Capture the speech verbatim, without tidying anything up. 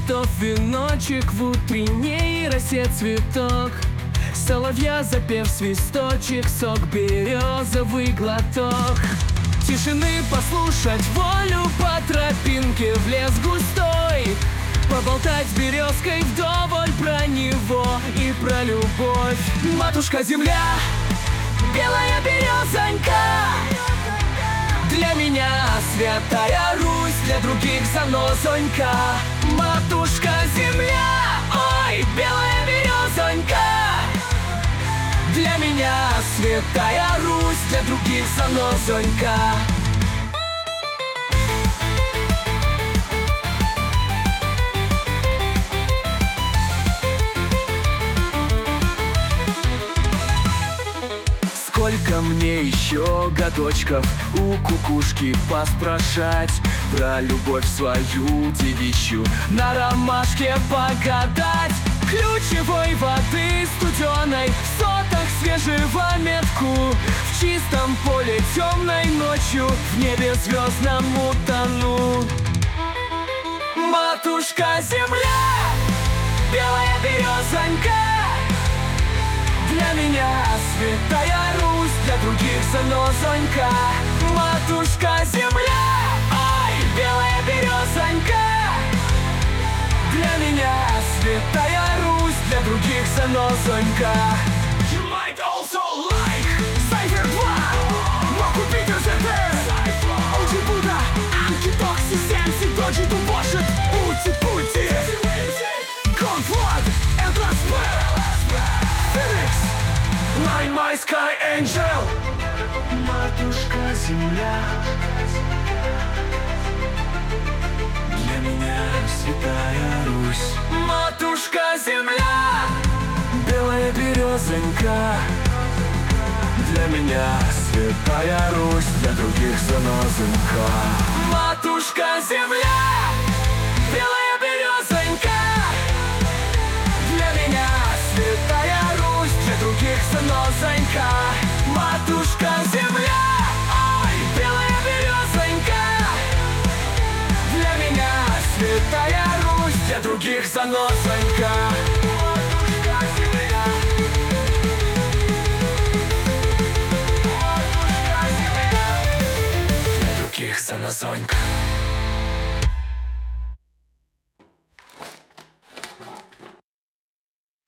цветов веночек, в утренней росе цветок. Соловья запев свисточек, сок березовый глоток. Тишины послушать волю по тропинке в лес густой. Поболтать с березкой вдоволь про него и про любовь. Матушка земля, белая березонька, для меня святая Русь, для других занозонька. Матушка земля, ой, белая березонька, для меня святая Русь, для других занозонька. Сколько мне еще годочков у кукушки поспрашать про любовь свою девичью, на ромашке погадать, ключевой воды студеной, в сотах свежего метку, в чистом поле темной ночью, в небе звездном утону. Матушка земля, белая березонька, для меня святая Русь, для других занозонька. Матушка земля, ой, белая березонька, для меня святая Русь, для других занозонька. You might also like Cypher два, Моку Питер ЗТ, Оджи Будда, Анки Токси, Сенси, Доджи Тубошит, Пути Пути, Конфлад, Эндлас Пэр, Line My Sky Angel. Матушка земля, для меня святая Русь. Матушка земля, белая березонька, для меня святая Русь, для других занозонька. Матушка земля, белая березонька, для меня святая Русь, для других занозонька. Матушка земля, ой, белая березонька, для меня святая Русь, для других занозонька. Матушка земля, матушка земля, для других занозонька.